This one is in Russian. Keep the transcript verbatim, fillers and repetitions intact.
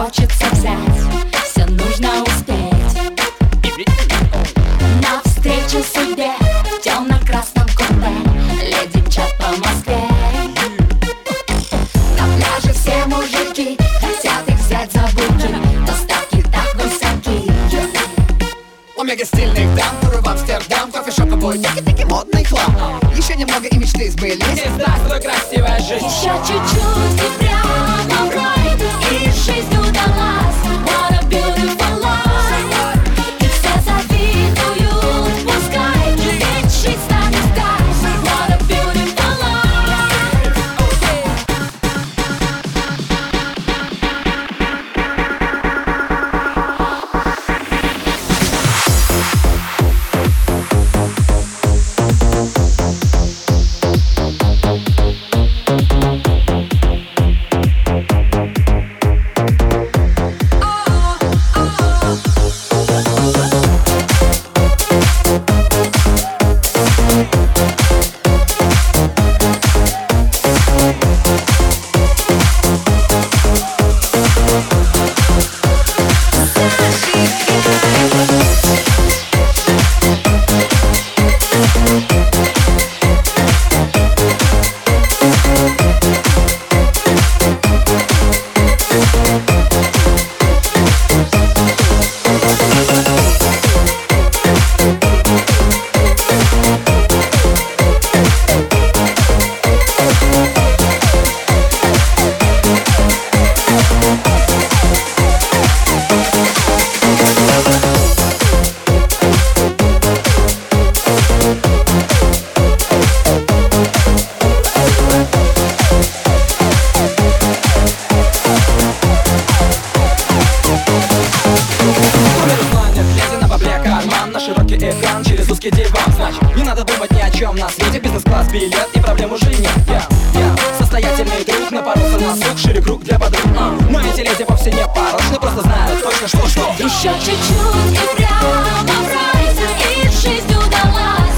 хочется взять, все нужно успеть. Навстречу судьбе в темно-красном купе леди мчат по Москве. На пляже все мужики хотят их взять за буки, но ставки так высоки. У мега стильных дам, туры в Амстердам, кофешоп, обои, таки-таки модный хлам. Еще немного и мечты сбылись. Пизда, твоя красивая жизнь. Еще чуть-чуть и прямо в рай, и жизнь удалась. What a beautiful life. И все завидуют, пускай, ведь жизнь станет кайф. What a beautiful life. Широкий экран через узкий диван. Значит, не надо думать ни о чем на свете. Бизнес-класс, билет и проблем уже нет. Я, я состоятельный друг, напоролся на слух, шире круг для подруг. а. Но эти леди вовсе не порочны, просто знают точно, что что. Еще чуть-чуть и прямо в рай, и жизнь удалась.